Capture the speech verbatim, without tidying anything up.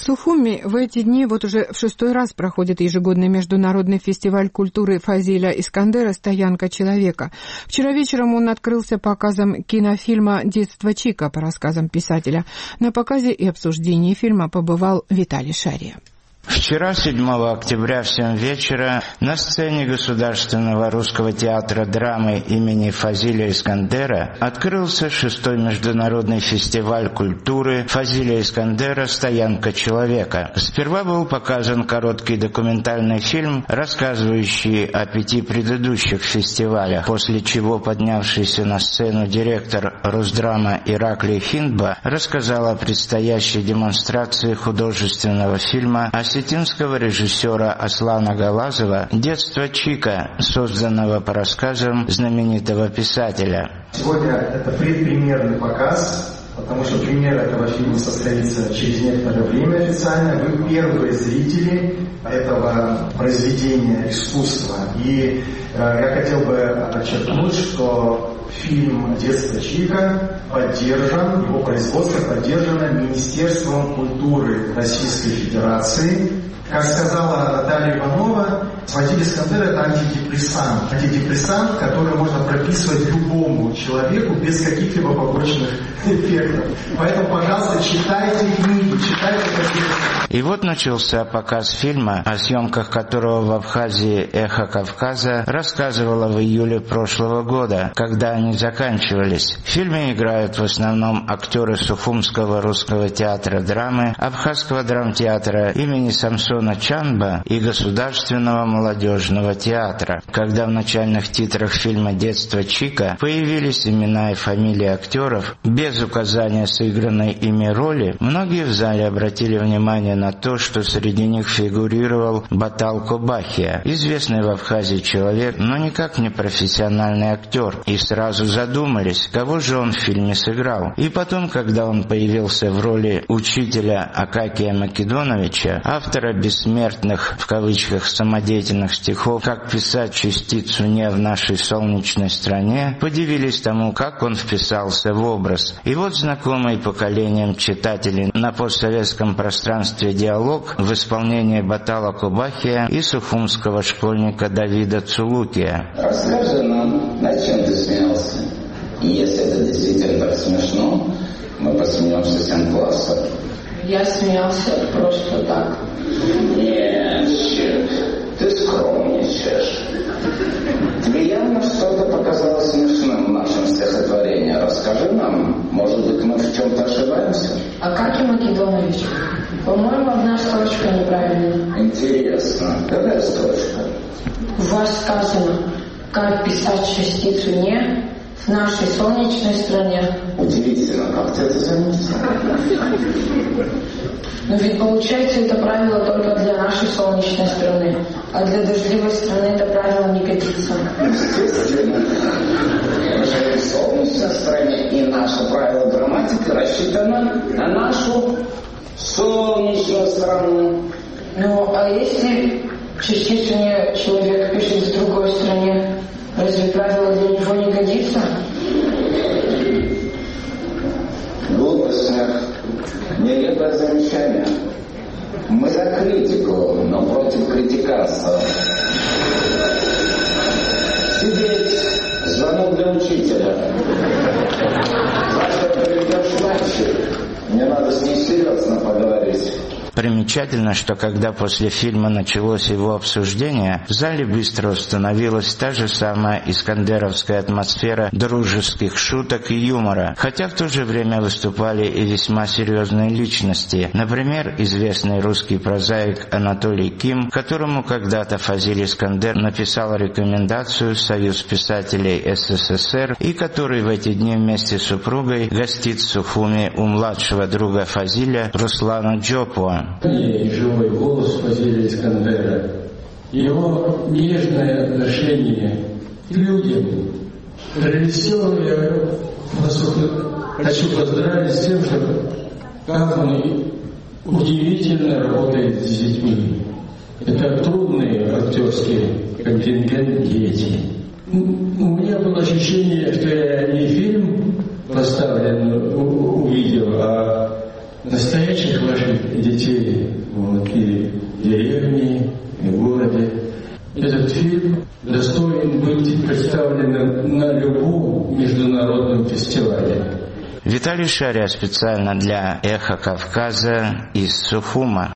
В Сухуми в эти дни вот уже в шестой раз проходит ежегодный международный фестиваль культуры Фазиля Искандера «Стоянка человека». Вчера вечером он открылся показом кинофильма «Детство Чика» по рассказам писателя. На показе и обсуждении фильма побывал Виталий Шария. Вчера, седьмого октября, в семь вечера, на сцене Государственного русского театра драмы имени Фазиля Искандера открылся шестой международный фестиваль культуры Фазиля Искандера «Стоянка человека». Сперва был показан короткий документальный фильм, рассказывающий о пяти предыдущих фестивалях, после чего поднявшийся на сцену директор Росдрама Ираклий Хиндба рассказал о предстоящей демонстрации художественного фильма о осетинского режиссера Аслана Галазова «Детство Чика», созданного по рассказам знаменитого писателя. Сегодня это предпремьерный показ, потому что премьера этого фильма состоится через некоторое время официально. Вы первые зрители этого произведения искусства. И э, я хотел бы подчеркнуть, что фильм «Детство Чика» поддержан, его производство поддержано Министерством культуры Российской Федерации. Как сказала Наталья Иванова, Фазиль Искандер – это антидепрессант. Антидепрессант, который можно прописывать любому человеку без каких-либо побочных эффектов. Поэтому, пожалуйста, читайте книги, читайте какие-то. И вот начался показ фильма, о съемках которого в Абхазии «Эхо Кавказа» рассказывала в июле прошлого года, когда они заканчивались. В фильме играют в основном актеры Сухумского русского театра драмы, Абхазского драмтеатра имени Самсона Чанба и Государственного молодежного театра. Когда в начальных титрах фильма «Детство Чика» появились имена и фамилии актеров, без указания сыгранной ими роли, многие в зале обратили внимание на то, что среди них фигурировал Батал Кобахия, известный в Абхазии человек, но никак не профессиональный актер, и сразу задумались, кого же он в фильме сыграл. И потом, когда он появился в роли учителя Акакия Македоновича, автора бессмертных, в кавычках, самодеятельных стихов «Как писать частицу «не» в нашей солнечной стране», подивились тому, как он вписался в образ. И вот знакомый поколением читателей на постсоветском пространстве диалог в исполнении Батала Кобахия и сухумского школьника Давида Цулукия. Расскажи нам, над чем ты смеялся? И если это действительно так смешно, мы посмеемся всем классом. Я смеялся просто так. Нет, черт, ты скромничаешь. Тебе явно что-то показалось смешным в нашем стихотворении. Расскажи нам, может быть, мы в чем-то ошибаемся? Акакий Македонович, по-моему, одна строчка неправильная. Интересно, какая строчка? У вас сказано, как писать частицу «не» в нашей солнечной стране. Удивительно, как ты это заметил? Но ведь получается, это правило только для нашей солнечной страны, а для дождливой страны это правило не годится. Естественно. Мы живем в солнечной стране, и наше правило грамматики рассчитано на нашу солнечную страну. Ну, а если частицу «не» человек пишет в другой стране, разве правило для него не годится? Глупостях. Нелепое замечание. Мы за критику, но против критиканства. Сидеть. Звонок для учителя. Завтра приведешь мальчик. Мне надо с ней серьезно поговорить. Примечательно, что когда после фильма началось его обсуждение, в зале быстро установилась та же самая искандеровская атмосфера дружеских шуток и юмора, хотя в то же время выступали и весьма серьезные личности. Например, известный русский прозаик Анатолий Ким, которому когда-то Фазиль Искандер написал рекомендацию в Союз писателей СССР и который в эти дни вместе с супругой гостит в Сухуми у младшего друга Фазиля Руслана Джопуа. И живой голос Фазиля Искандера, его нежное отношение к людям. Режиссер я хочу поздравить с тем, что как он удивительно работает с детьми. Это трудный актерский контингент дети. У меня было ощущение, что я не фильм поставлен увидел, а настоящих ваших детей вот, и в деревне, и в городе. Этот фильм достоин быть представленным на любом международном фестивале. Виталий Шария специально для «Эхо Кавказа» из Сухума.